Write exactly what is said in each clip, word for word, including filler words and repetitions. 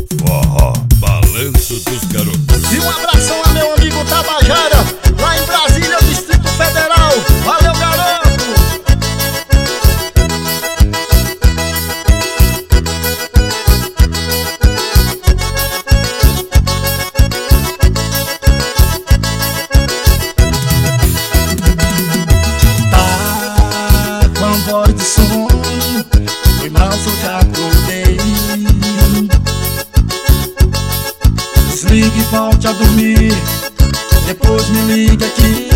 Forró, balanço dos garotos. E um abração a meu amigo Tabajara, lá em Brasília, Distrito Federal. Valeu, garoto! Tá com a voz de sono, foi mal, só já acordei. Desligue e volte a dormir, depois me ligue aqui.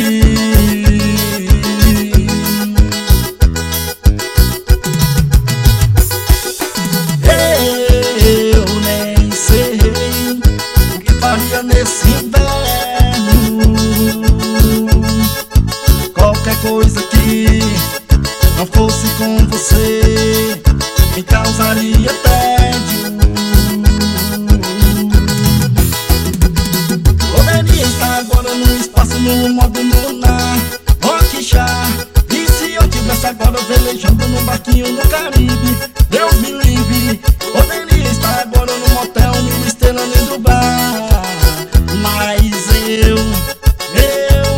Eu nem sei o que faria nesse inverno. Qualquer coisa que não fosse com você me causaria tédio. Poderia estar agora no espaço, no modo lunar, rock chá. E se eu tivesse agora velejando num barquinho no Caribe, Deus me livre. Poderia estar agora no motel, mil estrelas em Dubai. Mas eu, eu,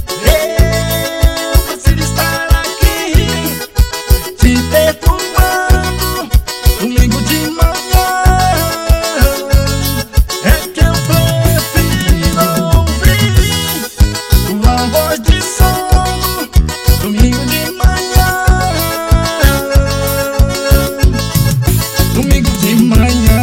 eu prefiro estar aqui te perturbando domingo de manhã. É que eu prefiro ouvir tua voz de sono domingo de manhã. Domingo de manhã.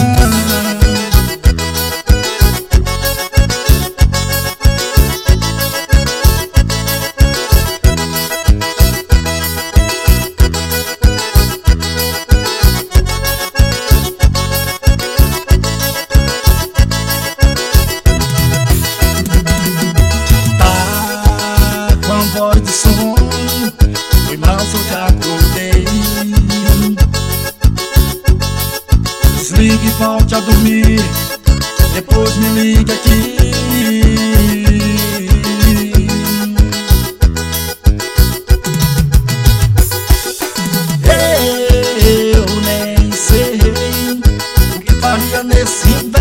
Tá com a voz de sono, foi mal, só já acordei. Desligue e volte a dormir, depois me ligue aqui. Eu nem sei o que faria nesse inverno.